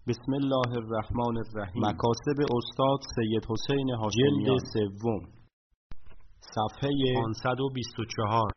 بسم الله الرحمن الرحیم. مکاسب استاد سید حسین هاشمیان، جلد سوم، صفحه 524.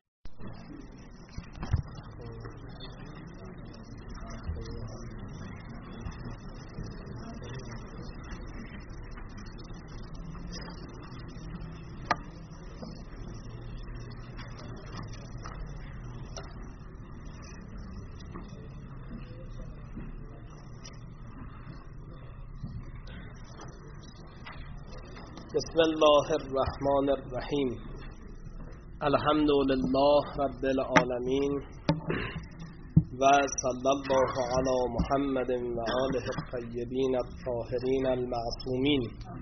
بسم الله الرحمن الرحیم. الحمد لله رب العالمین و صلی الله علی محمد و آله الطیبین الطاهرین المعصومین.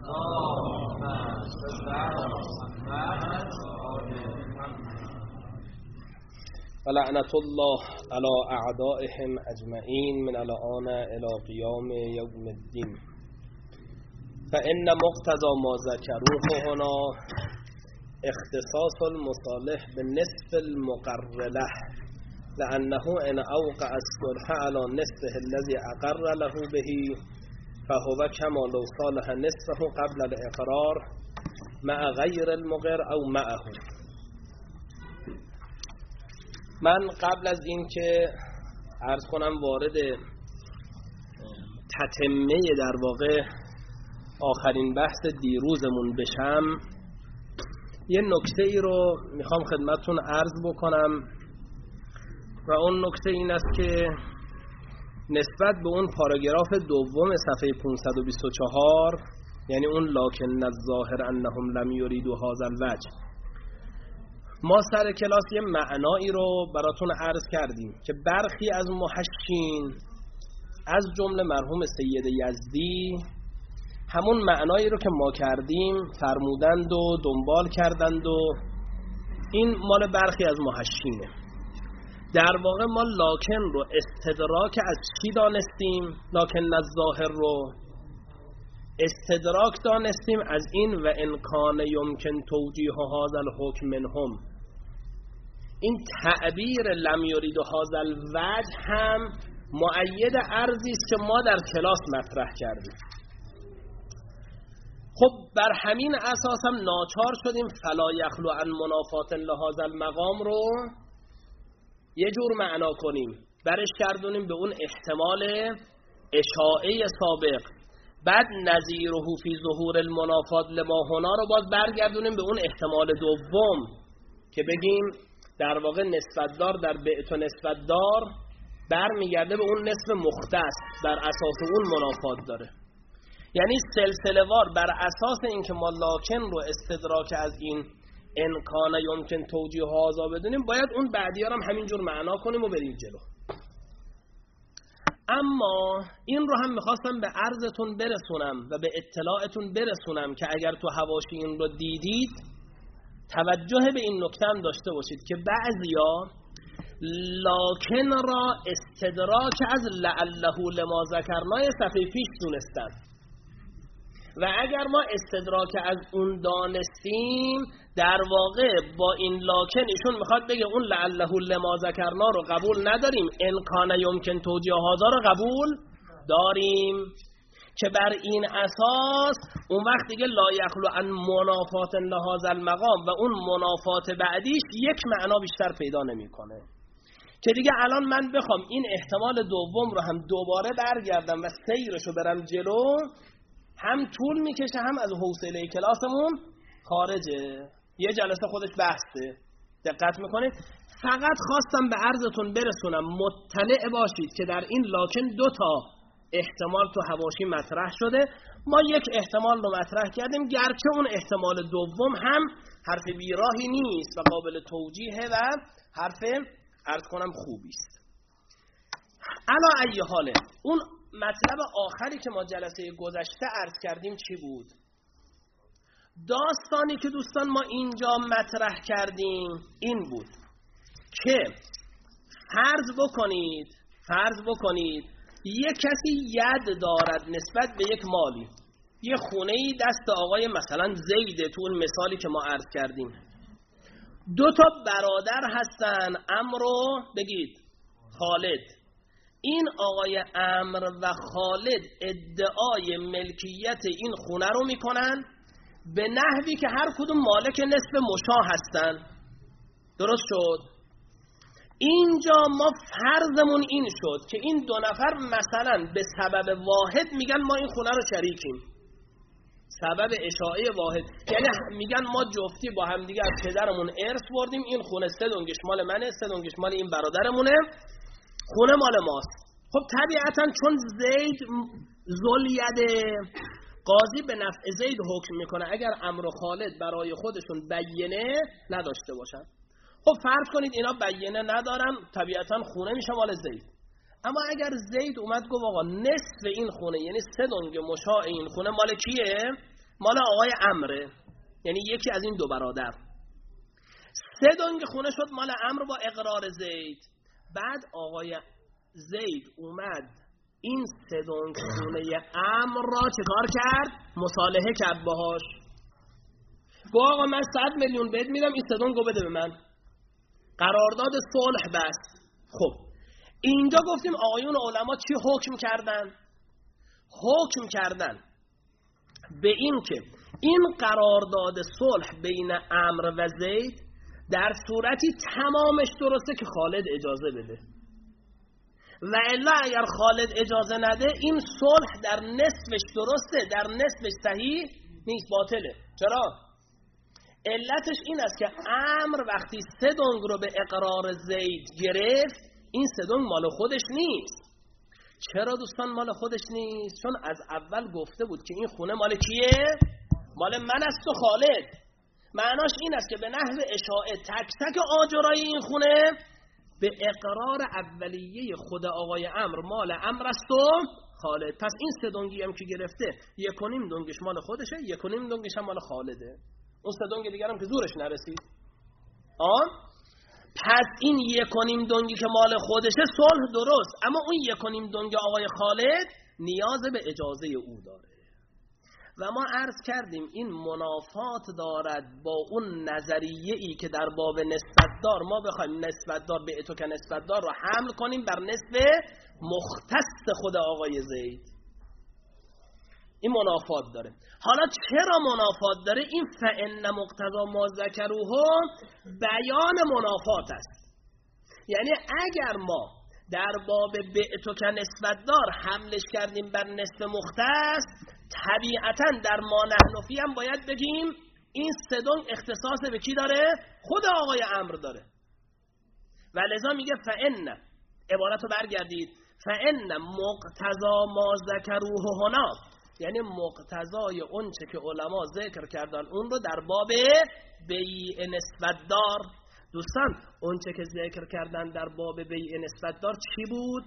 و لعنت الله علی اعدائهم اجمعین من الآن الی قیام یوم الدین. فإن مقتضى ما ذكروه هنا اختصاص المصالح بالنصف المقر له، لأنه إن أوقع الصلح على نصفه الذي أقر له به فهو كما لو صالح نصفه قبل الإقرار مع غير المقر أو معه. من قبل از این که عرض کنم وارد تتمه در واقع آخرین بحث دیروزمون بشم، یه نکته ای رو میخوام خدمتتون عرض بکنم و اون نکته این است که نسبت به اون پاراگراف دوم صفحه 524، یعنی اون لکن الظاهر انهم لم یریدوا هذا الوجه، ما سر کلاس یه معنایی رو براتون عرض کردیم که برخی از محشین از جمله مرحوم سید یزدی همون معنایی رو که ما کردیم فرمودند و دنبال کردند و این مال برخی از محشینه. در واقع ما لاکن رو استدراک از چی دانستیم؟ لاکن از ظاهر رو استدراک دانستیم از این و امکان یمکن توجیه هذا الحکم منهم. این تعبیر لم یرید هذا الوجه هم مؤید ارزی است که ما در کلاس مطرح کردیم. خب بر همین اساس هم ناچار شدیم فلا یخلو عن منافات لهذا المقام رو یه جور معنا کنیم، برش گردونیم به اون احتمال اشاعه سابق، بعد نظیره فی ظهور المنافات لما هنا رو باز برگردونیم به اون احتمال دوم که بگیم در واقع نسبت دار در بعت و نسبت دار برمیگرده به اون نسب مختص، بر اساس اون منافات داره. یعنی سلسله وار بر اساس اینکه ما لاکن رو استدراک از این امکان یمکن توجیه هذا بدونیم، باید اون بعدی هم همینجور معنا کنیم و بریم جلو. اما این رو هم میخواستم به عرضتون برسونم و به اطلاعتون برسونم که اگر تو حواشی این رو دیدید توجه به این نکته هم داشته باشید که بعضیا لاکن را استدراک از لعله لما ذکرنای صفحه پیش دونستن و اگر ما استدراک از اون دانستیم، در واقع با این لاکن ایشون میخواد بگه اون لعله لما ذکرنا رو قبول نداریم، امکان یمکن توجیه هذا رو قبول داریم، که بر این اساس اون وقت دیگه لا یخلو عن منافات لهذا المقام و اون منافات بعدیش یک معنا بیشتر پیدا نمیکنه. که دیگه الان من بخوام این احتمال دوم رو هم دوباره برگردم و سیرشو برم جلو، هم طول میکشه هم از حوصله کلاسمون خارجه، یه جلسه خودش بحثه. دقت میکنید؟ فقط خواستم به عرضتون برسونم مطلع باشید که در این لاکن 2 تا احتمال تو حواشی مطرح شده. ما یک احتمال رو مطرح کردیم، گرچه اون احتمال دوم هم حرف بیراهی نیست و قابل توجیه و حرف عرض کنم خوبی است. علا ای حاله، اون مطلب آخری که ما جلسه گذشته عرض کردیم چی بود؟ داستانی که دوستان ما اینجا مطرح کردیم این بود که فرض بکنید یک کسی ید دارد نسبت به یک مالی، یه خونه‌ای دست آقای مثلا زیده، تو اون مثالی که ما عرض کردیم 2 تا برادر هستن، عمرو بگید خالد، این آقای عمرو و خالد ادعای ملکیت این خونه رو میکنن به نحوی که هر کدوم مالک نصف مشاع هستن. درست شد؟ اینجا ما فرضمون این شد که این دو نفر مثلا به سبب واحد میگن ما این خونه رو شریکیم، سبب اشاعه واحد، یعنی میگن ما جفتی با هم دیگه از پدرمون ارث بردیم، این خونه 3 دنگش مال منه، 3 دنگش مال این برادرمونه، خونه مال ماست. خب طبیعتا چون زید ذوالید، قاضی به نفع زید حکم میکنه اگر عمرو و خالد برای خودشون بینه نداشته باشن. خب فرض کنید اینا بینه ندارن، طبیعتا خونه میشه مال زید. اما اگر زید اومد گفت آقا نصف این خونه، یعنی 3 دنگ مشاع این خونه مال کیه؟ مال آقای عمرو، یعنی یکی از این 2 برادر. 3 دنگ خونه شد مال عمرو با اقرار زید. بعد آقای زید اومد این 3 دنگ خونه عمرو را چه کار کرد؟ مصالحه کرد باهاش. گفت آقا من 100 میلیون بهت میدم، این 3 دنگو بده به من. قرارداد صلح بست. خب اینجا گفتیم آقایون علما چی حکم کردن؟ حکم کردن به این که این قرارداد صلح بین عمرو و زید در صورتی تمامش درسته که خالد اجازه بده، و الا اگر خالد اجازه نده این صلح در نصفش درسته، در نصفش صحیح نیست، باطله. چرا؟ علتش این است که عمرو وقتی 3 دنگ رو به اقرار زید گرفت، این 3 دنگ مال خودش نیست. چرا دوستان مال خودش نیست؟ چون از اول گفته بود که این خونه مال کیه؟ مال من است و خالد. معناش این است که به نحو اشاعه تک تک آجرای این خونه به اقرار اولیه خود آقای عمرو مال عمرو است و خالد. پس این 3 دنگی هم که گرفته 1.5 دنگش مال خودشه، 1.5 دنگش هم مال خالده. اون 3 دنگ دیگر هم که زورش نرسید. پس این 1.5 دنگی که مال خودشه صلح درست، اما اون 1.5 دنگ آقای خالد نیاز به اجازه او داره. و ما عرض کردیم این منافات دارد با اون نظریه‌ای که در باب نسبتدار ما بخوایم نسبتدار به اتو که نسبتدار رو حمل کنیم بر نسب مختص خود آقای زید. این منافات داره. حالا چرا منافات داره؟ این فإن مقتضا ما ذکروه بیان منافات است. یعنی اگر ما در باب بعتو که نسبتدار حملش کردیم بر نسب مختص، طبیعتا در ما نحن فی هم باید بگیم این 3 دنگ اختصاص به کی داره؟ خود آقای عمرو داره. و لذا میگه فإن، عبارت رو برگردید، فإن مقتضا ما ذکروه هنا، یعنی مقتضای اون چه که علما ذکر کردن اون رو در باب بیع نسبتدار. دوستان اون چه که ذکر کردن در باب بیع نسبتدار چی بود؟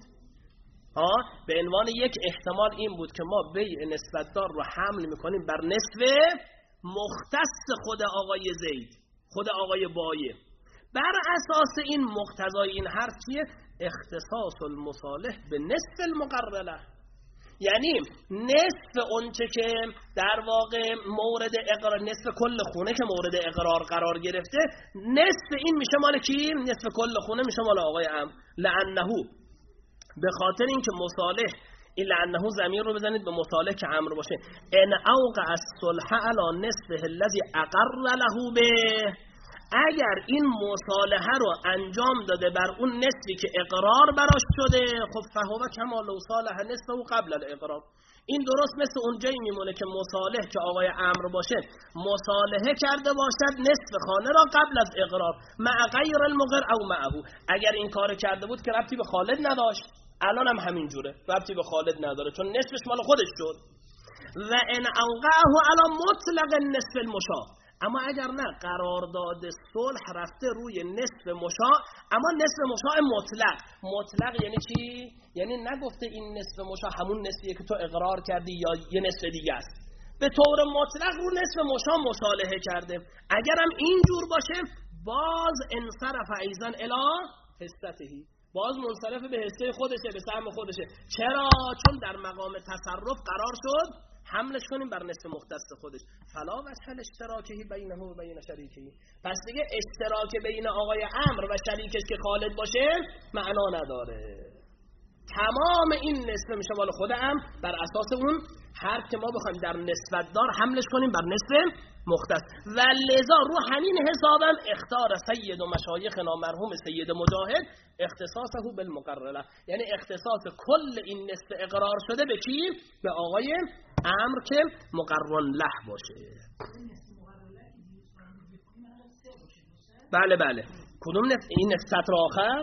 به عنوان یک احتمال این بود که ما بیع نسبتدار رو حمل میکنیم بر نصف مختص خود آقای زید، خود آقای بایع. بر اساس این مقتضای این حرف چیه؟ اختصاص المصالح به نصف المقرره، یعنی نصف اونچه که در واقع مورد اقرار، نصف کل خونه که مورد اقرار قرار گرفته، نصف این میشه مال کی؟ نصف کل خونه میشه مال آقای عمرو. لعنه، به خاطر اینکه مصالح، این لعنه ضمیر رو بزنید به مصالح که عمرو باشه. ان اوقع الصلح علی نصفه الذی اقر له به، اگر این مصالحه رو انجام داده بر اون نصفی که اقرار براش شده، خب فهو کما لو صالح نصفه قبل الاقرار. این درست مثل اونجایی میمونه که مصالح که آقای عمرو باشه مصالحه کرده باشد نصف خانه را قبل از اقرار مع غیر المقر او معه. اگر این کار کرده بود که ربطی به خالد نداشت، الان هم همین جوره، ربطی به خالد نداره چون نصفش مال خودش شد. و ان اوقعه علی مطلق نصف المشاع، اما اگر نه قرارداد صلح رفته روی نصف مشاع، اما نصف مشاع مطلق. مطلق یعنی چی؟ یعنی نگفته این نصف مشاع همون نصفیه که تو اقرار کردی یا یه نصف دیگه است، به طور مطلق رو نصف مشاع مصالحه کرده. اگرم اینجور باشه باز انصرف ایضا الی حصته، باز منصرف به حصه خودشه، به سهم خودشه. چرا؟ چون در مقام تصرف قرار شد حملش کنیم بر نصف مختص خودش. فلا وجه الاشتراکی بینه و بین شریکی، پس دیگه اشتراک بین آقای عمرو و شریکش که خالد باشه معنا نداره. تمام این نصف میشه مال خود امر بر اساس اون حرف که ما بخوایم در نسبت دار حملش کنیم بر نصف مختص. و لذا رو همین حسابم اختار سید و مشایخنا مرحوم سید مجاهد اختصاصه بالمقرره، یعنی اختصاص کل این نصف اقرار شده به کی؟ به آقای امر که مقرن له باشه. بله بله. کدوم نصف؟ این نصف سطر آخر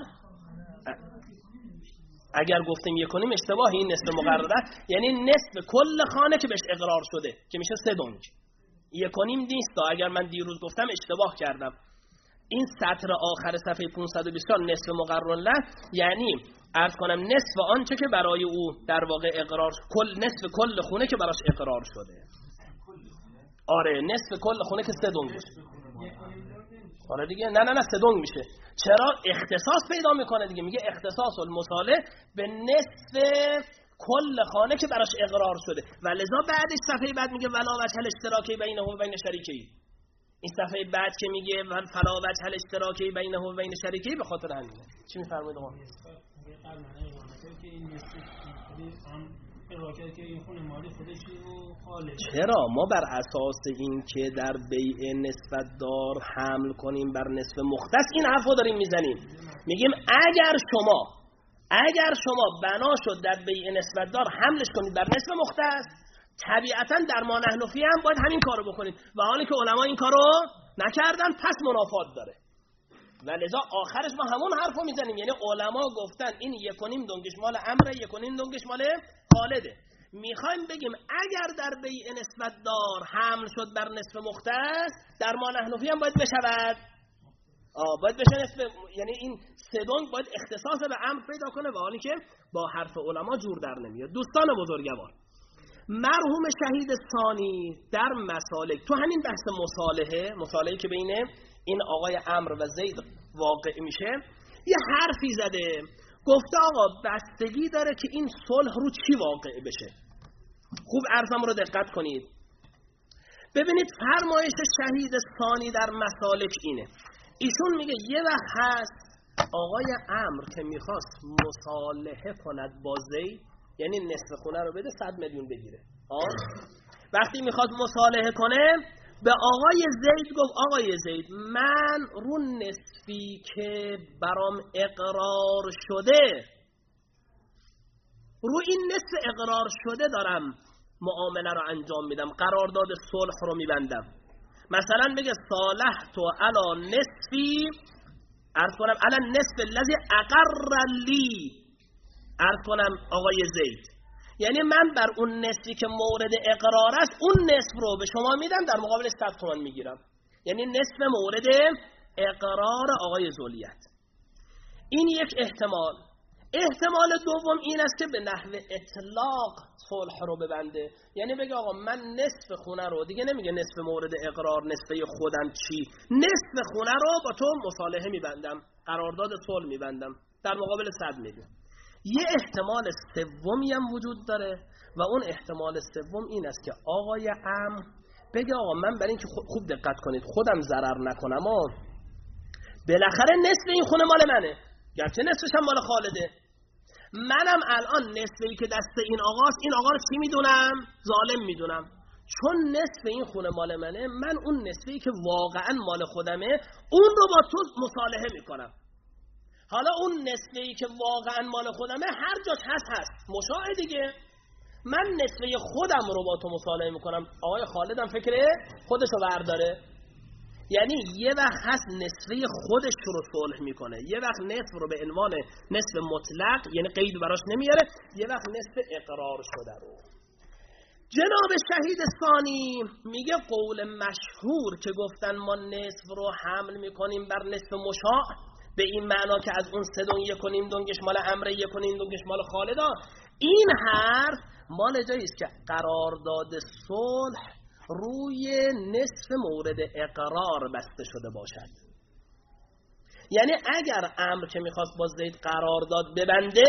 اگر گفتیم یکنیم اشتباه، این نصف مقرره یعنی نصف کل خانه که بهش اقرار شده که میشه 3 دنگ. یکنیم نیست، اگر من دیروز گفتم اشتباه کردم. این سطر آخر صفحه 520 نصف مقرن له یعنی عرض کنم نصف آنچه که برای او در واقع اقرار نصف کل خونه که براش اقرار شده. آره نصف کل خونه که 3 دنگ میشه. آره دیگه نه 3 دنگ میشه. چرا؟ اختصاص پیدا میکنه دیگه. میگه اختصاص المصالح به نصف کل خانه که براش اقرار شده. و لذا بعدش صفحه بعد میگه ولا وجه الاشتراکی بینه و بین شریکی. این صفحه بعد که میگه فلا وجه الاشتراکی بینه و بین شریکی به خاطر همینه. چی میفرمایید آقا؟ چرا؟ ما بر اساس این که در بیع نسبت دار حمل کنیم بر نصف مختص این حرفو داریم میزنیم. میگیم اگر شما بنا شد در بیع نسبت دار حملش کنید بر نصف مختص، طبیعتا در ما نحن فیه هم باید همین کارو بکنید و حالی که علما این کارو نکردن پس منافات داره. و لذا آخرش ما همون حرفو میزنیم، یعنی علما گفتن این 1.5 دنگش مال امره، 1.5 دنگش مال خالده. میخوایم بگیم اگر در بیع نسبت دار حمل شد بر نصف مختص، در ما نحن فیه هم باید بشود باید بشه نصف، یعنی این 3 دنگ باید اختصاص به امر پیدا کنه و حالی که با حرف علما جور در نمیاد. دوستان بزرگوار، مرحوم شهید ثانی در مسالک تو همین بحث مصالحه که بین این آقای امر و زید واقع میشه یه حرفی زده، گفته آقا بستگی داره که این صلح رو چی واقع بشه. خوب عرضم رو دقت کنید. ببینید فرمایش شهید ثانی در مسالک اینه، ایشون میگه یه وقت هست آقای امر که میخواست مصالحه کند با زید، یعنی نصف خونه رو بده 100 میلیون بگیره. وقتی میخواد مصالحه کنه به آقای زید گفت آقای زید من رو نصفی که برام اقرار شده، رو این نصف اقرار شده دارم معامله رو انجام میدم، قرارداد صلح رو میبندم. مثلا بگه صالحت علی نصفی، عرض کنم علی نصف الذی اقر لی، عرض کنم آقای زید، یعنی من بر اون نصفی که مورد اقرار است اون نصف رو به شما میدم، در مقابل 100 تومان میگیرم، یعنی نصف مورد اقرار آقای زولیت. این یک احتمال. احتمال دوم این است که به نحو اطلاق صلح رو ببنده، یعنی بگه آقا من نصف خونه رو، دیگه نمیگه نصف مورد اقرار نصف خودم چی، نصف خونه رو با تو مصالحه میبندم، قرارداد صلح میبندم، در مقابل 100 میلیون. یه احتمال سومی هم وجود داره و اون احتمال سوم این است که آقای امر بگه آقا من برای اینکه خوب دقت کنید خودم ضرر نکنم بالاخره نصف این خونه مال منه، گرچه نصفش هم مال خالده، منم الان نصفی که دست این آقاست، این آقا رو چی میدونم؟ ظالم میدونم، چون نصف این خونه مال منه، من اون نصفی که واقعا مال خودمه اون رو با تو مصالحه میکنم. حالا اون نصفی که واقعا مال خودمه هر جاش هست مشاهده دیگه، من نصفی خودم رو با تو مصالحه میکنم، آقای خالدم فکره خودشو برداره، یعنی یه وقت هست نصفی خودش رو صلح میکنه، یه وقت نصف رو به عنوان نصف مطلق یعنی قید براش نمیاره، یه وقت نصف اقرار شده رو. جناب شهید ثانی میگه قول مشهور که گفتن ما نصف رو حمل میکنیم بر نصف مشاع، به این معنا که از اون 3 دنگ 1.5 دنگش مال امره، 1.5 دنگش مال خالدا، این حرف مال جایی است که قرارداد صلح روی نصف مورد اقرار بسته شده باشد. یعنی اگر امر که میخواست با زید قرارداد ببنده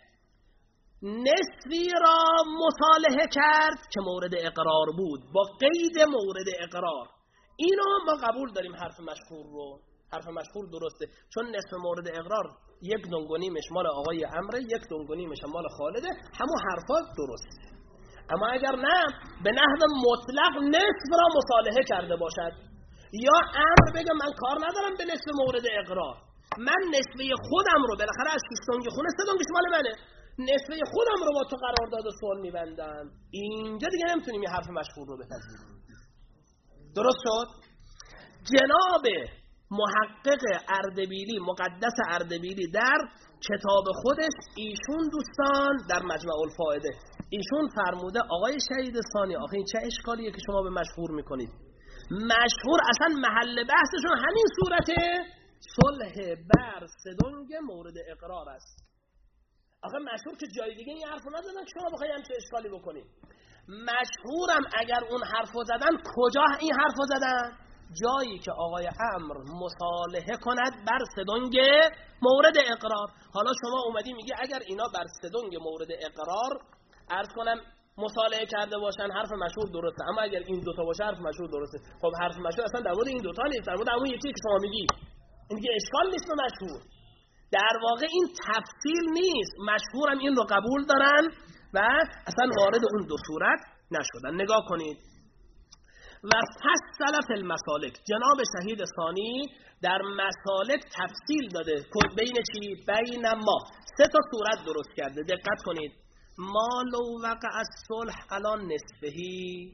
نصفی را مصالحه کرد که مورد اقرار بود با قید مورد اقرار، اینو ما قبول داریم حرف مشهور رو، حرف مشهور درسته، چون نصف مورد اقرار 1.5 مال آقای عمرو، 1.5 مال خالده، همون حرفا درسته. اما اگر نه به نحو مطلق نصف را مصالحه کرده باشد، یا عمرو بگه من کار ندارم به نصف مورد اقرار، من نصفه خودم رو بالاخره از 6 دنگ خونه 3 دنگش مال منه، نصفه خودم رو با تو قرارداد صلح میبندم، اینجا دیگه نمیتونیم این حرف مشهور رو بپذیریم. درست شد؟ جناب محقق اردبیلی، مقدس اردبیلی، در کتاب خودش ایشون دوستان در مجمع الفائده ایشون فرموده آقای شهید ثانی، آخه این چه اشکالیه که شما به مشهور میکنید؟ مشهور اصلا محل بحثشون همین صورت صلح بر 3 دنگ مورد اقرار است. آخه مشهور که جای دیگه این حرفو نزدن که شما بخواید همچه اشکالی بکنید. مشهورم اگر اون حرفو زدن کجا این حرفو زدن؟ جایی که آقای عمرو مصالحه کند بر 3 دنگ مورد اقرار. حالا شما اومدی میگی اگر اینا بر 3 دنگ مورد اقرار عرض کنم مصالحه کرده باشن حرف مشهور درسته، اما اگر این دوتا باشه حرف مشهور درسته. خب حرف مشهور اصلا در مورد این دوتا نیست، در مورد همون یکی که شما میگی. این دیگه اشکال نیست به مشهور. در واقع این تفصیل نیست، مشهورم این رو قبول دارن و اصلا وارد اون دو صورت نشدن. نگاه کنید. و فصل فی المسالک، جناب شهید ثانی در مسالک تفصیل داده بین چی؟ بین ما 3 تا صورت درست کرده. دقت کنید. ما لو وقع الصلح علی نصفهی.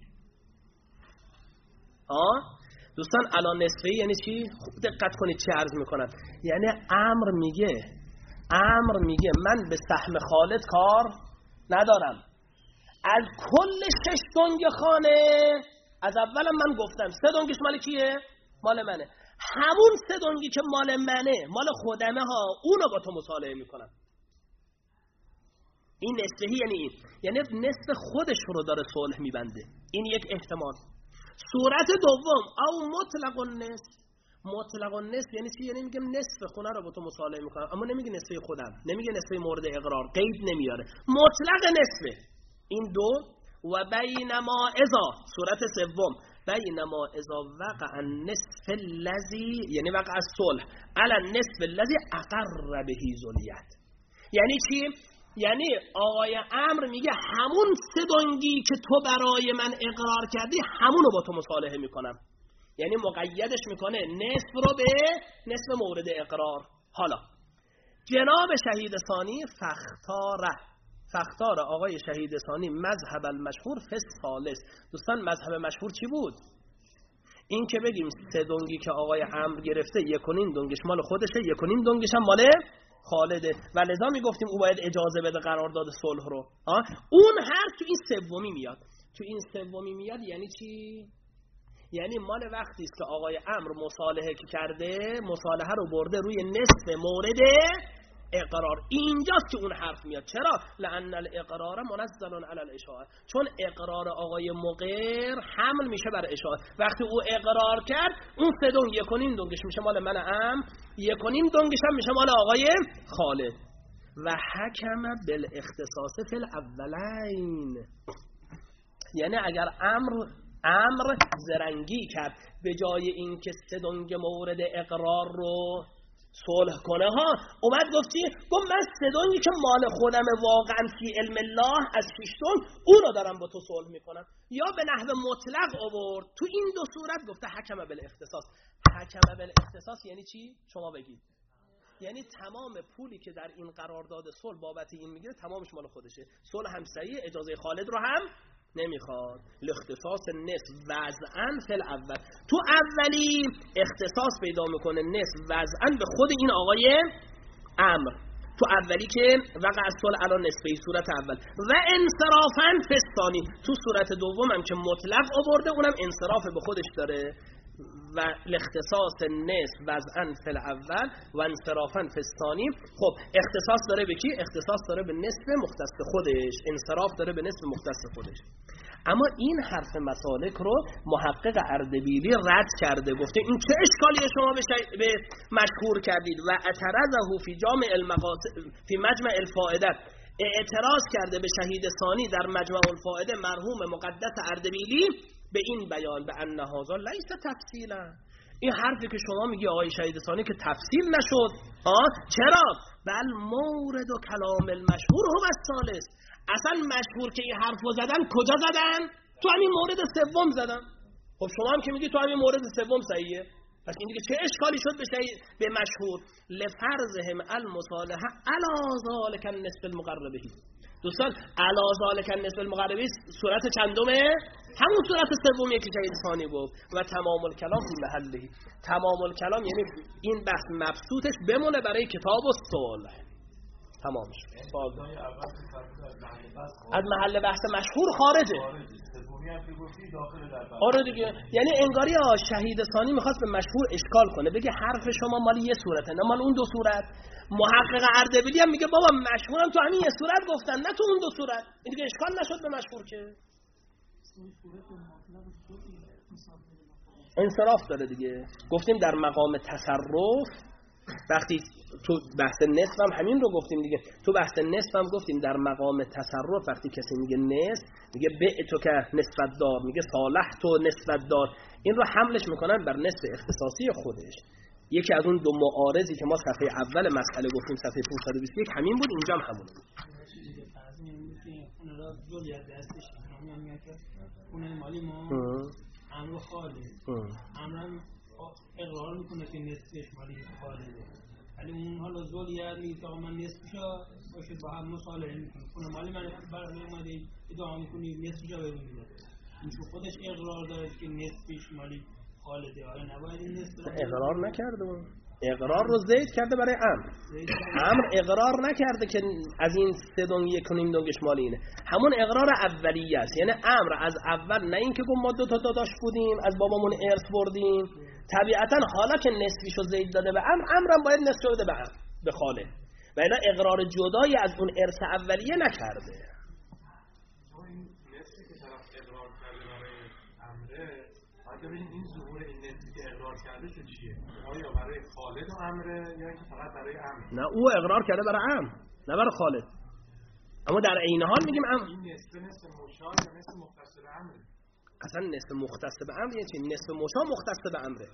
دوستان علی نصفهی یعنی چی؟ خوب دقت کنید چی عرض میکنم. یعنی عمرو میگه من به سهم خالد کار ندارم، از کل 6 دنگ خانه از اولم من گفتم 3 دنگش مال کیه؟ مال منه. همون 3 دنگی که مال منه، مال خودمه ها، اونو با تو مصالحه میکنم. این نصفهی یعنی این، یعنی نصف خودش رو داره صلح میبنده. این یک احتمال. صورت دوم او مطلق النصف. مطلق النصف یعنی چی؟ یعنی میگم نصف خونه رو با تو مصالحه میکنم، اما نمیگه نصف خودم، نمیگه نصف مورد اقرار، قید نمیاره، مطلق نصفه. این دو. و بینما اذا، صورت سوم، بینما اذا وقع النصف الذی، یعنی وقع الصلح علی النصف الذی اقر به ذلیت. یعنی چی؟ یعنی آقای عمرو میگه همون 3 دنگی که تو برای من اقرار کردی همونو با تو مصالحه میکنم. یعنی مقیدش میکنه نصف رو به نصف مورد اقرار. حالا جناب شهید ثانی فختار آقای شهید ثانی مذهب المشهور فی الثالث. دوستان مذهب مشهور چی بود؟ این که بگیم 3 دنگی که آقای عمرو گرفته 1.5 دنگش مال خودشه، 1.5 دنگش هم مال خالده و لذا میگفتیم او باید اجازه بده قرارداد صلح رو. اون حرف تو این سومی میاد. تو این سومی میاد یعنی چی؟ یعنی مال وقتی است که آقای عمرو مصالحه کرده، مصالحه رو برده روی نصف مورد اقرار. اینجاست که اون حرف میاد. چرا؟ لأن الاقرار منزل علی الاشاعه، چون اقرار آقای مقر حمل میشه بر اشاعه. وقتی او اقرار کرد اون 3 دنگ 1.5 دنگش میشه مال من عمرو، 1.5 دنگش هم میشه مال آقای خالد. و حکم بالاختصاص فی الاولین، یعنی اگر عمرو زرنگی کرد به جای اینکه 3 دنگ مورد اقرار رو صلح کنه اومد گفت من 3 دنگی که مال خودم واقعا فی علم الله از 6 دنگ اونو دارم با تو صلح میکنم. یا به نحو مطلق آورد. تو این دو صورت گفته حکم بالاختصاص. حکم بالاختصاص یعنی چی؟ شما بگید. یعنی تمام پولی که در این قرارداد صلح بابت این میگیره تمامش مال خودشه. صلح هم صحیح، اجازه خالد رو هم نمیخواد. الاختصاص نصف وضعاً فی الاول. تو اولی اختصاص پیدا میکنه نصف وضعاً به خود این آقای عمرو. تو اولی که وقع الصلح علی نصفی، صورت اول. و انصرافاً فی الثانی، تو صورت دوم هم که مطلق آورده اونم انصراف به خودش داره. و الاختصاص نصف وضعاً فی الاول و انصرافاً فی الثانی. خب اختصاص داره به کی؟ اختصاص داره به نصف مختص خودش، انصراف داره به نصف مختص خودش. اما این حرف مسالک رو محقق اردبیلی رد کرده، گفته این چه اشکالی شما به مشهور کردید. و اعترضه فی جامع المقاصد فی مجمع الفائده، اعتراض کرده به شهید ثانی در مجمع الفائده مرحوم مقدس اردبیلی به این بیان، به ان هذا لیس تفصیلا، این حرفی که شما میگی آقای شهید ثانی که تفصیل نشد، چرا؟ بل مورد و کلام المشهور هو الثالث. اصلا مشهور که این حرفو زدن کجا زدن؟ تو همین مورد سوم زدن. خب شما هم که میگی تو همین مورد سوم صحیحه، پس این دیگه چه اشکالی شد به مشهور؟ لفرضهم المصالحه علی ذلک النصف المقربه. دوستان علی ذلک النصف المقربه صورت چندمه؟ همون صورت سومیه که شهید ثانی گفت. و تمام الکلام فی محله. تمام الکلام یعنی این بحث مبسوطش بمونه برای کتاب و صلح. تمام شد. از محل بحث مشهور خارجه. آره دیگه، یعنی انگاری شهید ثانی میخواست به مشهور اشکال کنه، بگه حرف شما مال یه صورته نه مال اون دو صورت. محقق اردبیلی هم میگه بابا مشهورم تو همین یه صورت گفتن نه تو اون دو صورت. این دیگه اشکال نشد به مشهور که انصراف داره دیگه. گفتیم در مقام تصرف، وقتی تو بحث نصف هم همین رو گفتیم دیگه، تو بحث نصف هم گفتیم در مقام تصرف وقتی کسی میگه نصف، میگه به تو که نسبت دار، میگه صالح تو نسبت دار، این رو حملش میکنن بر نصف اختصاصی خودش. یکی از اون دو معارضی که ما صفحه اول مسئله گفتیم صفحه 521 همین بود، اینجا هم همونه بود. اون مالی ما امر خالد امرم اقرار میکنه که نصفش مالی خالده، ولی اون حالا زولیت میگه که من نصفشا باشه با هم مصالحه میکنه. اون مالی من برای اومده ادعا میکنی نصفشا ببینید، این خودش اقرار داره که نصفش مالی خالده. آره نباید این نصف اقرار نکرده، اقرار رو زید کرده برای امر اقرار نکرده که از این سه دنگ یک کنیم دنگش مالی اینه. همون اقرار اولیه است، یعنی امر از اول نه این که گفت ما دو تا داداش بودیم از بابامون ارث بردیم، طبیعتا حالا که نصفیشو زید داده به امرم باید نصف بده به خاله، و اینا اقرار جدایی از اون ارث اولیه نکرده. این نصفی که طرف اقرار کرده برای امره، ببینیم این ظهور این نصفی که اقرار کرده چه چیه؟ آیا برای خالد و امره یا اینکه فقط برای امر؟ نه او اقرار کرده برای امر نه برای خالد، اما در عین حال میگیم امر. این نصف مشار یا نصف مختص به امره؟ اصلا نصف مختص به امر یعنی چی؟ نصف مشار مختص به امره،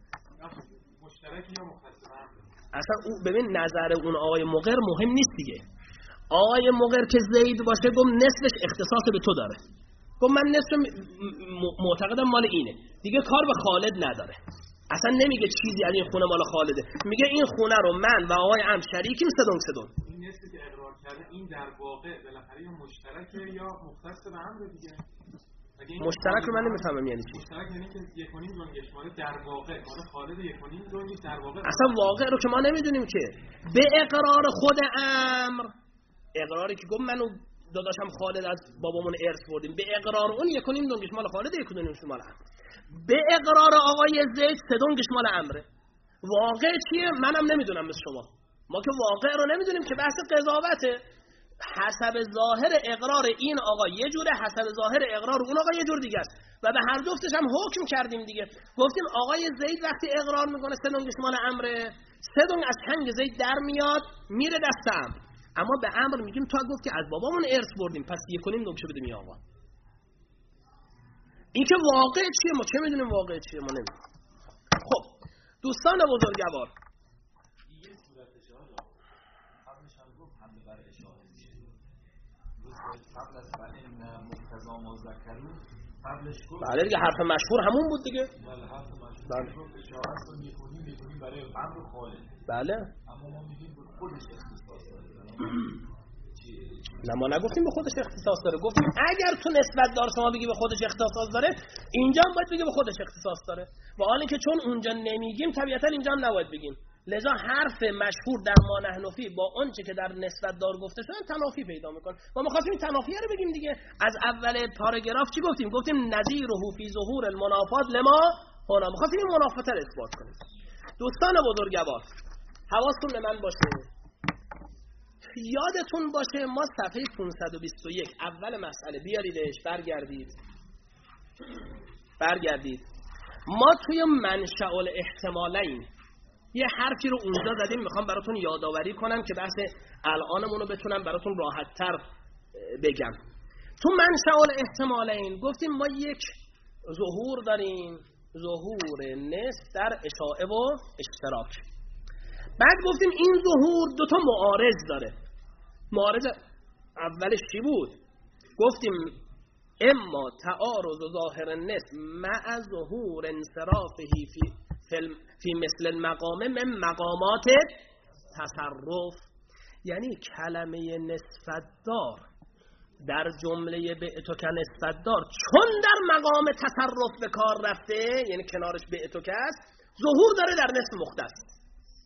مشترکی یا مختص به امره؟ اصلا او ببین نظر اون آقای مقر مهم نیست دیگه. آقای مقر که زید باشه گفت نصفش اختصاص به تو داره، گفت من نصف معتقدم مال اینه دیگه، کار به خالد نداره. اصلا نمیگه چیزی از این خونه مال خالده، میگه این خونه رو من و آقای ام شریکیم سدون. این نصفی که اقرار کرده این در واقع بالاخره یا مشترکه یا مختص به امره دیگه. مشترک رو من نمیفهمم یعنی چی. مشترک یعنی که 1.5 دونگش مال در واقع مال خالد 1.5 دونگش در واقع. اصلا واقع رو که ما نمیدونیم که. به اقرار خود امر، اقراری که گفت منو داداشم خالد از بابامون ارث بردیم، به اقرار اون 1.5 دونگش مال خالد 1.5 دونگش مال امر. به اقرار آقای زید 3 دونگش مال امره. واقع چیه منم نمیدونم مثل شما، ما که واقع رو نمیدونیم که بحث قضاوته. حسب ظاهر اقرار این آقا یه جوره، حسب ظاهر اقرار اون آقا یه جور دیگه است و به هر جفتش هم حکم کردیم دیگه. گفتیم آقای زید وقتی اقرار میکنه 3 دونگش مال امره، 3 دونگ از چنگ زید در میاد میره دست امر، اما به امر میگیم تو گفتی از بابامون ارث بردیم پس 1.5 دونگش بده می آقا. این که واقع چیه ما چه میدونیم واقع چیه، ما نمیدونیم. خب دوستان بزرگوار، قبل از این مقتضا مذکرون قبلش گفت بله دیگه حرف مشهور همون بود دیگه. بله حرف مشهور گفت اشارت رو میکنیم برای امر خالد. بله اما ما میگیم به خودش اختصاص داره. نه ما نگفتیم به خودش اختصاص داره، گفتیم اگر تو نسبت دار شما بگی به خودش اختصاص داره اینجا هم باید بگی به خودش اختصاص داره، و حالا که چون اونجا نمیگیم طبیعتا اینجا هم نباید بگیم. لذا حرف مشهور در ما نحنفی با اونچه که در نسبت دار گفته شده تنافی پیدا میکنه. ما می‌خواستیم این تنافی رو بگیم دیگه. از اول پاراگراف چی گفتیم؟ گفتیم نظیره فی ظهور المنافات لما هنا، می‌خواستیم این منافات رو اثبات کنیم. دوستان بزرگوار حواستون به من باشه، یادتون باشه ما صفحه 521 اول مسئله بیاریدش، برگردید. ما توی منشأ الاحتمالین یه حرفی رو اونجا زدیم، میخوام براتون یادآوری کنم که بحث الانمون رو بتونم براتون راحت‌تر بگم. تو منشأ الاحتمالین گفتیم ما یک ظهور داریم، ظهور نصف در اشاعه و اشتراک. بعد گفتیم این ظهور دوتا معارض داره. معارض اولش چی بود؟ گفتیم اما تعارض ظاهر النصف مع ظهور انصرافه فی مثل المقام من مقامات تصرف. یعنی کلمه نسبتدار در جمله بعتک نسبتدار چون در مقام تصرف به کار رفته، یعنی کنارش بعتک است، ظهور داره در نصف مختص.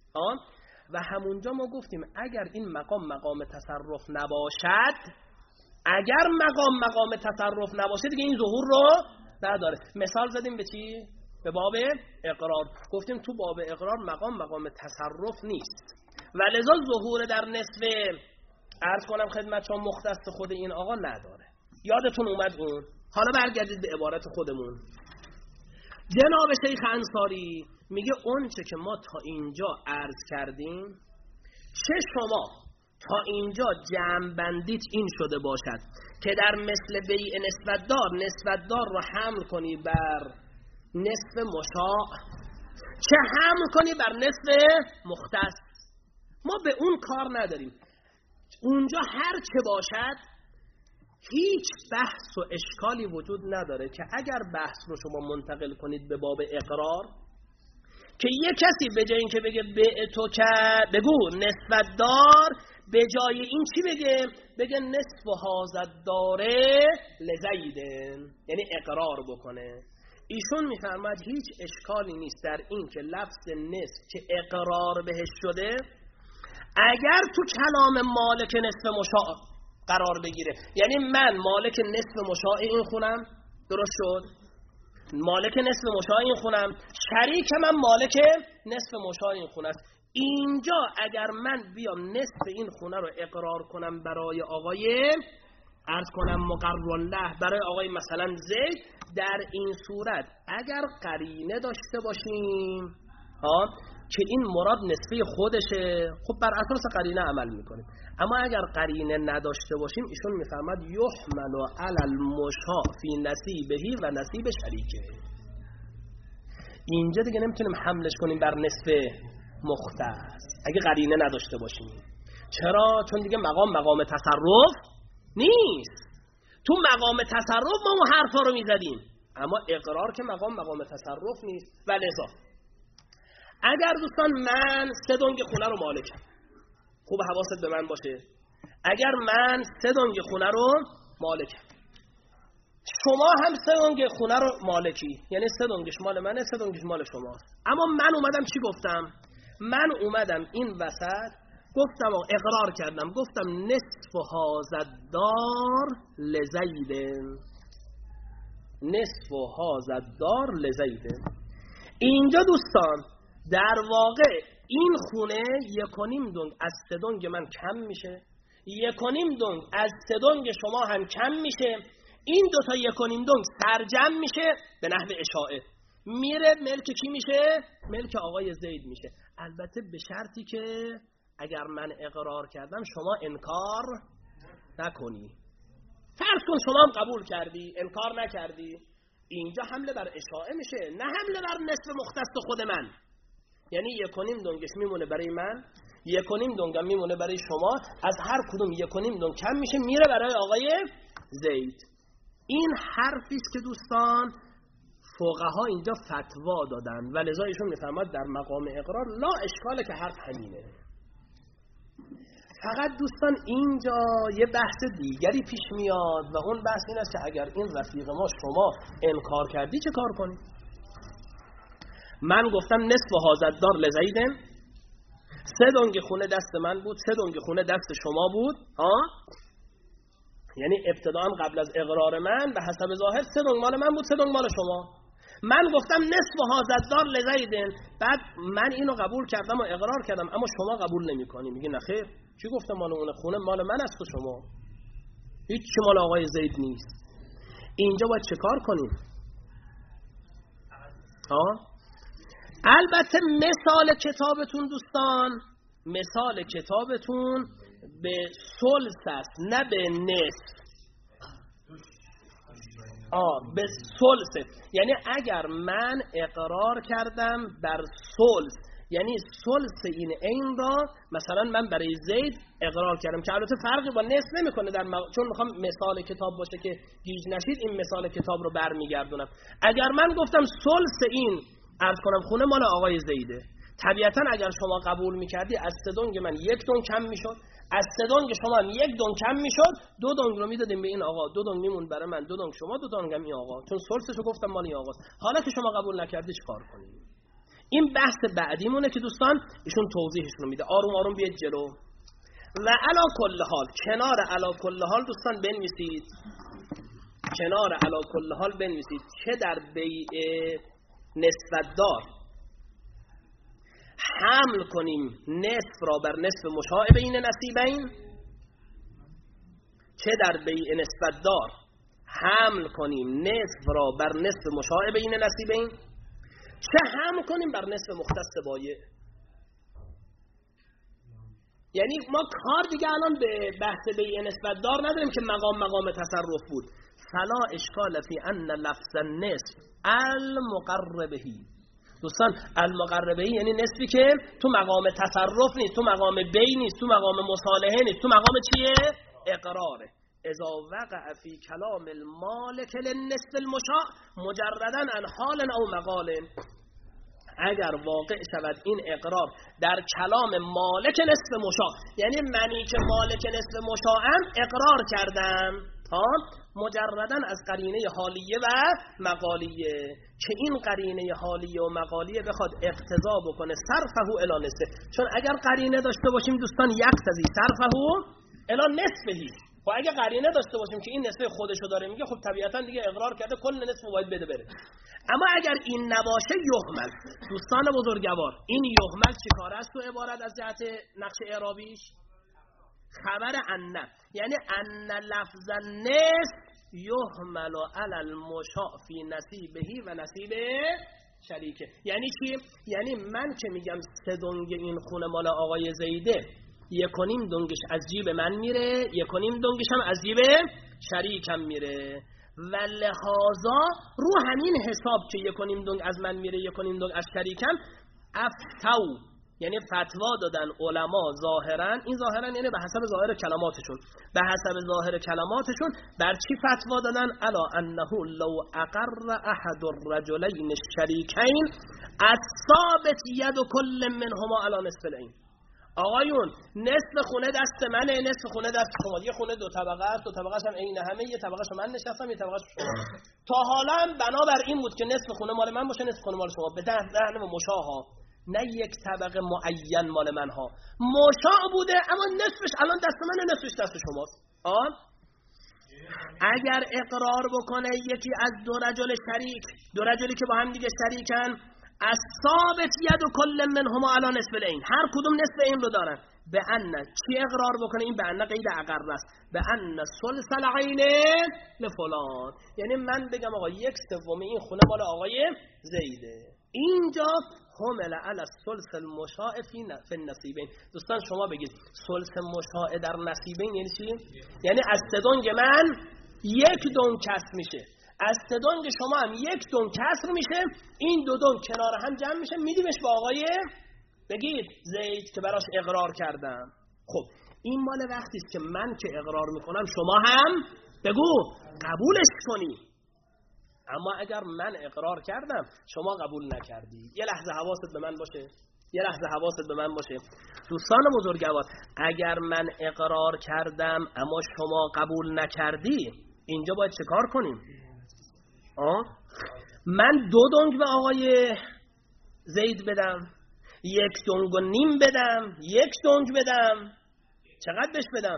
و همونجا ما گفتیم اگر این مقام تصرف نباشد، اگر مقام تصرف نباشه دیگه این ظهور رو نداره. مثال زدیم به چی؟ به باب اقرار. گفتیم تو باب اقرار مقام تصرف نیست و لذا ظهور در نصف عرض کنم خدمت شما مختص خود این آقا نداره. یادتون اومد اون؟ حالا برگردید به عبارت خودمون. جناب شیخ انصاری میگه اون چه که ما تا اینجا عرض کردیم، چه شما تا اینجا جمع بندیت این شده باشد که در مثل بیع نسبتدار رو حمل کنی بر نصف مشاع، چه حمل کنی بر نصف مختص. ما به اون کار نداریم. اونجا هر چه باشد هیچ بحث و اشکالی وجود نداره که اگر بحث رو شما منتقل کنید به باب اقرار، که یه کسی به جای اینکه بگه به تو که بگو نسبت دار، به جای این چی بگه نصف هازد داره لزیدن، یعنی اقرار بکنه. ایشون میفرماید هیچ اشکالی نیست در این که لفظ نصف که اقرار بهش شده اگر تو کلام مالک نصف مشاع قرار بگیره، یعنی من مالک نصف مشاع این خونم، درست شد؟ مالک نصف مشاع این خونم، شریک من مالک نصف مشاع این خونه است. اینجا اگر من بیام نصف این خونه رو اقرار کنم برای آقای عرض کنم مقررالله، برای آقای مثلا زید، در این صورت اگر قرینه داشته باشیم که این مراد نصفه خودشه، خب بر اساس قرینه عمل میکنیم. اما اگر قرینه نداشته باشیم، ایشون میفرماد یحمل علی المشاع فی نصیبه و نصیب شریکه. اینجا دیگه نمیتونیم حملش کنیم بر نصف مختص اگه قرینه نداشته باشیم. چرا؟ چون دیگه مقام تصرف نیست. تو مقام تصرف ما اون حرفا رو میزدیم، اما اقرار که مقام تصرف نیست. و لذا اگر دوستان من 3 دنگ خونه رو مالکم، خوب حواست به من باشه، اگر من 3 دنگ خونه رو مالکم، شما هم 3 دنگ خونه رو مالکی، یعنی 3 دنگش مال منه، 3 دنگش مال شماست. اما من اومدم چی گفتم؟ من اومدم این وسط گفتم و اقرار کردم، گفتم نصف هازد دار لزیدن، نصف هازد دار لزیدن. اینجا دوستان در واقع این خونه 1.5 دنگ از 3 دنگ من کم میشه، 1.5 دنگ از 3 دنگ شما هم کم میشه. این دوتا 1.5 دنگ سرجم میشه به نحو اشاعه، میره ملک کی میشه؟ ملک آقای زید میشه. البته به شرطی که اگر من اقرار کردم شما انکار نکنی. فرض کن شما هم قبول کردی، انکار نکردی، اینجا حمله بر اشاعه میشه، نه حمله بر نصف مختص خود من. یعنی 1.5 دنگش میمونه برای من، 1.5 دنگم میمونه برای شما، از هر کدوم 1.5 دنگ کم میشه، میره برای آقای زید. این حرفی است که دوستان فقها اینجا فتوا دادن و لذا ایشون میفرماد در مقام اقرار لا اشکاله که حرف همینه. فقط دوستان اینجا یه بحث دیگری پیش میاد و اون بحث این است که اگر این رفیق ما شما انکار کردی چه کار کنی؟ من گفتم نصف هازد دار لزیدن، 3 دنگ خونه دست من بود، 3 دنگ خونه دست شما بود، یعنی ابتداء قبل از اقرار من به حسب ظاهر 3 دنگ مال من بود، 3 دنگ مال شما. من گفتم نصف هازد دار لزیدن، بعد من اینو قبول کردم و اقرار کردم، اما شما قبول نمی‌کنی. میگی نه خیر، چی گفتم مال اون خونه مال من است و شما هیچ چی مال آقای زید نیست. اینجا باید چه کار کنیم؟ البته مثال کتابتون دوستان، مثال کتابتون به ثلث است نه به نصف. به ثلث. یعنی اگر من اقرار کردم بر ثلث، یعنی ثلث این عین را مثلا من برای زید اقرار کردم که البته فرقی با نصف نمیکنه چون میخوام مثال کتاب باشه که گیج نشید، این مثال کتاب رو برمیگردونم. اگر من گفتم ثلث این عرض کنم خونه مال آقای زیده، طبیعتا اگر شما قبول میکردی از 3 دنگ من 1 دنگ کم میشد، از 3 دنگ شما هم 1 دنگ کم میشد، 2 دنگ رو میدادیم به این آقا، 2 دنگ میمون برای من، 2 دنگ شما، 2 دنگ هم این آقا، چون ثلثشو گفتم مال این آقاست. حالا که شما قبول نکردی چیکار کنید؟ این بحث بعدیمونه که دوستان ایشون توضیحش رو میده. آروم آروم بیاید جلو. و علا کل حال، کنار علا کل حال دوستان بنویسید، کنار علا کل حال بنویسید که در بیع نسبت دار حمل کنیم نصف را بر نصف مشاع بین نصیبین، چه در بیع نسبت دار حمل کنیم نصف را بر نصف مشاع بین نصیبین، چه حمل کنیم بر نصف مختص بایع. یعنی ما کار دیگه الان به بحث بیع نسبت دار نداریم که مقام تصرف بود. فلا اشکال فی ان لفظ النصف المقربهی، دوستان المقربهی یعنی نصفی که تو مقام تصرف نیست، تو مقام بیع نیست، تو مقام مصالحه نیست، تو مقام چیه؟ اقراره. اذا وقع فی کلام المالک للنصف المشاع مجردا عن حال او مقال، اگر واقع شود این اقرار در کلام مالک نصف مشاع، یعنی منی که مالک نصف مشاعم اقرار کردم مجردن از قرینه حالیه و مقالیه، که این قرینه حالیه و مقالیه بخواد اقتضا بکنه صرفه الی نصفه. چون اگر قرینه داشته باشیم دوستان یقتضی صرفه الی نصفه، خب اگه قرینه داشته باشیم که این نصف خودشو داره میگه، خب طبیعتا دیگه اقرار کرده کل نصف باید بده بره. اما اگر این نباشه یهمل. دوستان بزرگوار این یهمل چی کار است تو عبارت از جهت نقش اعرابیش؟ خبر ان، یعنی ان لفظ النصف یهمل علی المشاع فی نصیبهی و نصیب شریکه. یعنی چی؟ یعنی من که میگم 3 دنگ این خونه مال آقای زیده، 1.5 دنگش از جیب من میره، 1.5 دنگش هم از جیب شریکم میره، و لحاظا رو همین حساب که 1.5 دنگ از من میره 1.5 دنگ از شریکم، افتو یعنی فتوا دادن علما ظاهرا، این ظاهرا یعنی به حسب ظاهر کلماتشون، به حسب ظاهر کلماتشون بر چی فتوا دادن؟ الا انه لو اقر احد الرجلین الشریکین الثابت ید کل منهما علی نصف العین. آقایون نصف خونه دست منه، نصف خونه دست شما. یه خونه 2 طبقه است، 2 طبقه‌ش هم عین همه، یه طبقه‌ش من نشستم، یه طبقه‌ش شما. تا حالا هم بنابر این بود که نصف خونه مال من باشه، نصف خونه مال شما، به ذهن مشاها، نه یک طبقه معین مال منها. مشاع بوده اما نصفش الان دست منه، نصفش دست شماست. اگر اقرار بکنه یکی از 2 رجل شریک، 2 رجلی که با هم دیگه شریکن، از ثابت ید کل منهما علی نصف العین، هر کدوم نصف این رو دارن، به ان چی اقرار بکنه؟ این به ان قید اقر است، به ان ثلث العین لفلان. یعنی من بگم آقا 1/3 این خونه مال آقای زیده، اینجا حمل علی الثلث المشاع فی النصیبین. دوستان شما بگید ثلث مشاع در نصیبین یعنی چی؟ یعنی از 3 دنگ من 1 دنگ کسر میشه، از 3 دنگ شما هم 1 دنگ کسر میشه، این 2 دنگ کنار هم جمع میشه، میدیمش با آقای بگید زید که براش اقرار کردم. خب این مال وقتی است که من که اقرار میکنم شما هم بگو قبولش کنی. اما اگر من اقرار کردم شما قبول نکردی، یه لحظه حواست به من باشه، یه لحظه حواست به من باشه. دوستان بزرگوار اگر من اقرار کردم اما شما قبول نکردی، اینجا باید چه کار کنیم؟ من 2 دنگ به آقای زید بدم، 1.5 دنگ بدم، 1 دنگ بدم، چقدر بهش بدم؟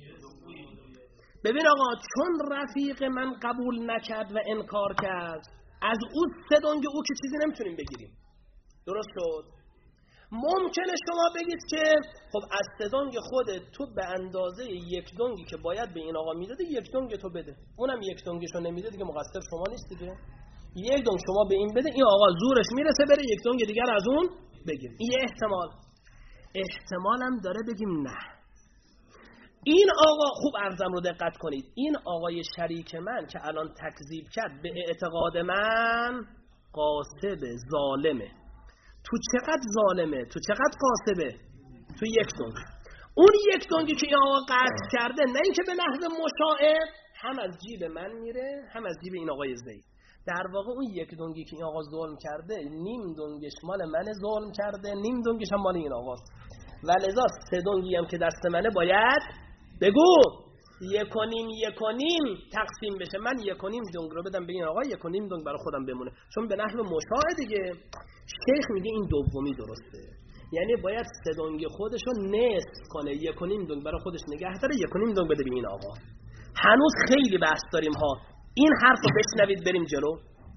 ببین آقا چون رفیق من قبول نکرد و انکار کرد، از او 3 دنگ او که چیزی نمیتونیم بگیریم. درست شد؟ ممکنه شما بگید که خب از 3 دنگ خودت تو به اندازه 1 دنگی که باید به این آقا میداده 1 دنگ تو بده، اونم 1 دنگشو نمیده دیگه مقصر شما نیست دیگه. 1 دنگ شما به این بده، این آقا زورش میرسه بره 1 دنگ دیگر از اون بگیر. این یه احتمال. احتمالم داره بگیم نه، این آقا خوب عرضم رو دقت کنید، این آقای شریک من که الان تکذیب کرد به اعتقاد من قاصب ظالمه. تو چقدر ظالمه؟ تو چقدر قاصبه؟ تو یک دنگ. اون یک دنگی که این آقا قطع کرده، نه اینکه به نحو مشاعر هم از جیب من میره هم از جیب این آقای زید. در واقع اون یک دنگی که این آقا ظلم کرده، نیم دنگش مال من ظلم کرده، نیم دنگش هم مال این آقاست. و لذا سه دنگی هم که دست منه باید بگو یک و نیم تقسیم بشه. من یک و نیم دنگ رو بدم به این آقا، یک و نیم دنگ برای خودم بمونه، چون به نحو مشاعر دیگه. شیخ میگه این دومی درسته، یعنی باید سه دنگ خودشو نصف کنه، یک و نیم دنگ برای خودش نگه داره، یک و نیم دنگ بده به این آقا. هنوز خیلی بحث داریم ها، این حرف رو بشنوید بریم جلو.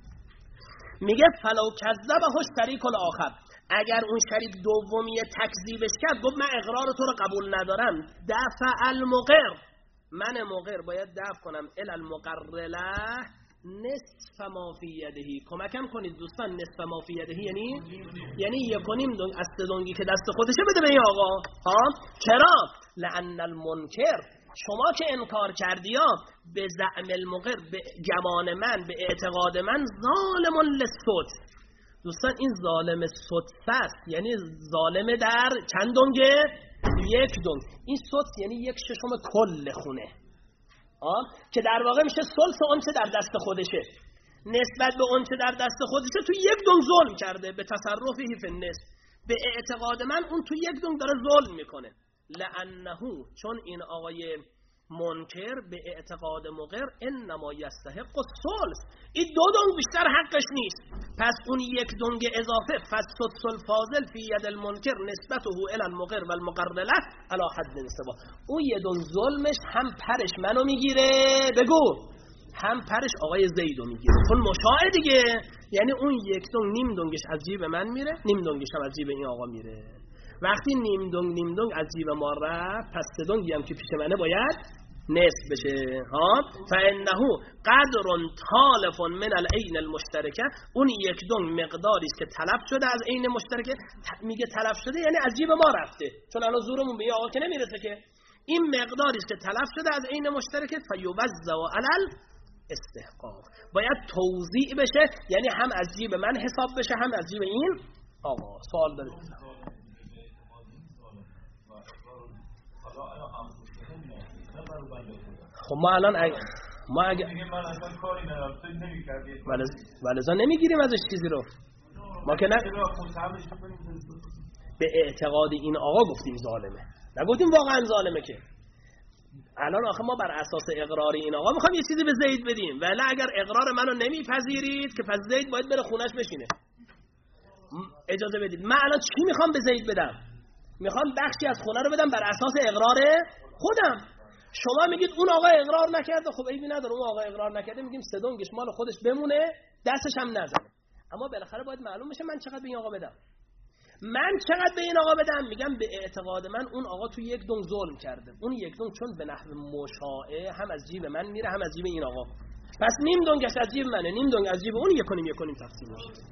میگه فلو کذبه شریک الاخر، اگر اون شریک دومی تکذیبش کرد، گفت من اقرار تو رو قبول ندارم، دفع المقر، من مقر باید دفع کنم ال المقر له نصف ما فی یدهی. کمکم کنید دوستان، نصف ما فی یدهی یعنی یک و نیم دنگ از سه دنگی که دست خودشه بده به این آقا. چرا؟ لأن المنکر، شما که انکار کردی ها، به زعم المقر، به گمان من، به اعتقاد من، ظالم للسدس. دوستان این ظالم سدس است، یعنی ظالم در چند دنگه؟ یک دنگ. این سدس یعنی یک ششم کل خونه، که در واقع میشه ثلث اون چه در دست خودشه، نسبت به اون چه در دست خودشه تو یک دنگ ظلم کرده، به تصرفی فی النصف. به اعتقاد من اون تو یک دنگ داره ظلم میکنه. لأنه، چون این آقای منکر به اعتقاد مقر انما یستحق الثلث، این دو دنگ بیشتر حقش نیست، پس اون یک دنگ اضافه فالسدس الفاضل فی ید المنکر نسبته الی المقر و المقر له علی حد سوا. اون یه دنگ ظلمش هم پرش منو میگیره، بگو، هم پرش آقای زیدو میگیره، چون مشاهد دیگه. یعنی اون یک دنگ نیم دنگش از جیب من میره، نیم دنگش هم از جیب این آقا میره. وقتی نیم دنگ از جیب ما رفت، پس سه دنگی هم که پیش منه باید نصف بشه ها. فانه قدر طالف من العین المشترکه، اون یک دنگ مقداری است که طلب شده از عین مشترکه. میگه طلب شده یعنی از جیب ما رفته، چون الان زورمون به آقا که نمیرسه که. این مقداری است که طلب شده از عین مشترکه، فیوزع علی الاستحقاق، باید توزیع بشه، یعنی هم از جیب من حساب بشه هم از جیب این آقا. سوال دارید؟ خب ما الان ما اگه ولذا نمیگیریم ازش چیزی رو، ما که نه به اعتقاد این آقا گفتیم ظالمه، نگفتیم واقعا ظالمه. که الان آخه ما بر اساس اقرار این آقا میخوام یه چیزی به زید بدیم، ولی اگر اقرار منو نمیپذیرید که پس زید باید بره خونش بشینه. اجازه بدید من الان چی میخوام به زید بدم؟ میخوام بخشی از خونه رو بدم بر اساس اقرار خودم. شما میگید اون آقا اقرار نکرده، خب عیبی نداره، اون آقا اقرار نکرده، میگیم سه دنگش مال خودش بمونه، دستش هم نزنه. اما بالاخره باید معلوم بشه من چقدر به این آقا بدم. من چقدر به این آقا بدم؟ میگم به اعتقاد من اون آقا تو یک دنگ ظلم کرده، اون یک دنگ چون به نحو مشاعه هم از جیب من میره هم از جیب این آقا، پس نیم دنگش از جیب منه، نیم دنگ از جیب اون، یک کنیم تقسیم میشه.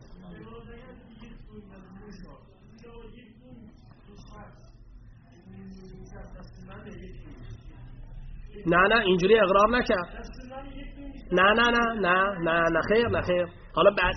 نه اینجوری اقرار نکرد. نه خیر. حالا بعد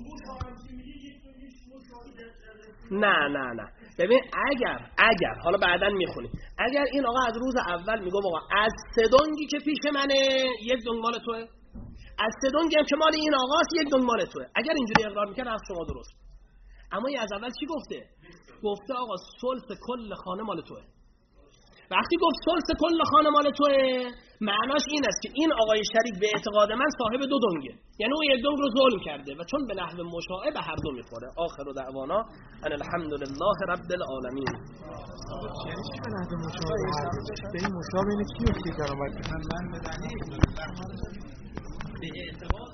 نه ببین اگر حالا بعدن میخونیم، اگر این آقا از روز اول میگه آقا از سه دنگی که پیش منه یک دنگ مال توه، از سه دنگی هم که مال این آقاست یک دنگ مال توه، اگر اینجوری اقرار میکنه از شما درست. اما این از اول چی گفته آقا ثلث کل خانه مال توه. وقتی گفت ثلث کل خانه مال توه، معناش این است که این آقای شریک به اعتقاد من صاحب دو دنگه، یعنی اون یک دنگ رو ظلم کرده و چون به نحو مشاعه به هر دو میخوره. آخر دعوانا ان الحمدلله رب العالمین. یعنی چی به نحو مشاعه؟ به این مشابه اینه چی افتید در آمد؟ به اعتقاد